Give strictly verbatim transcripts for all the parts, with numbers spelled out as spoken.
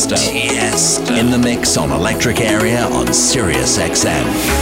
Tiesto. Tiesto. In the mix on Electric Area on Sirius X M.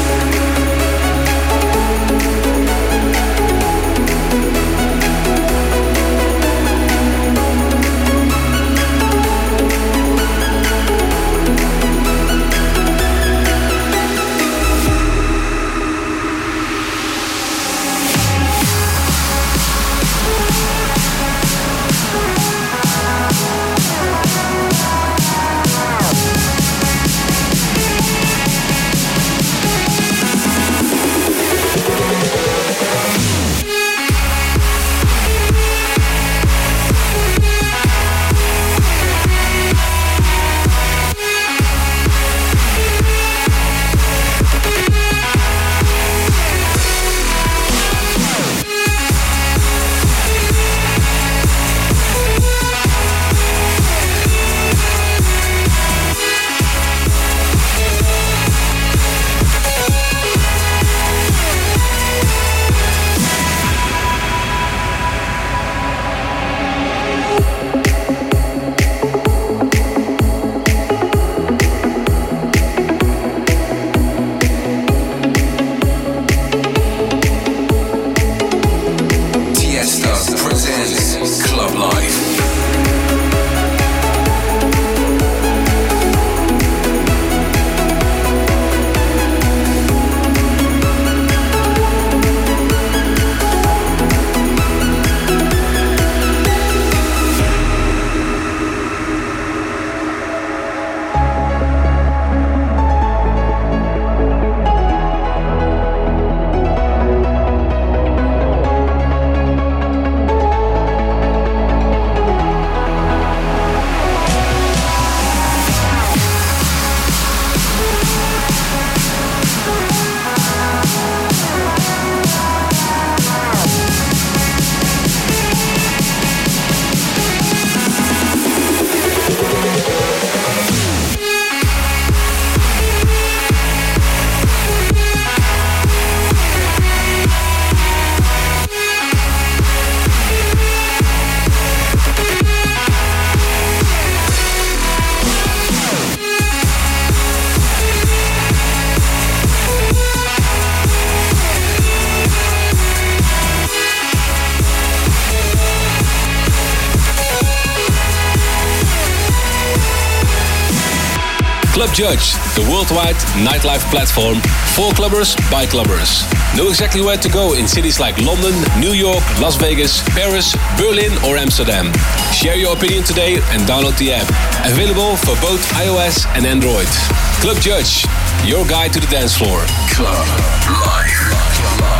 Club Judge, the worldwide nightlife platform for clubbers by clubbers. Know exactly where to go in cities like London, New York, Las Vegas, Paris, Berlin or Amsterdam. Share your opinion today and download the app. Available for both iOS and Android. Club Judge, your guide to the dance floor. Club Life.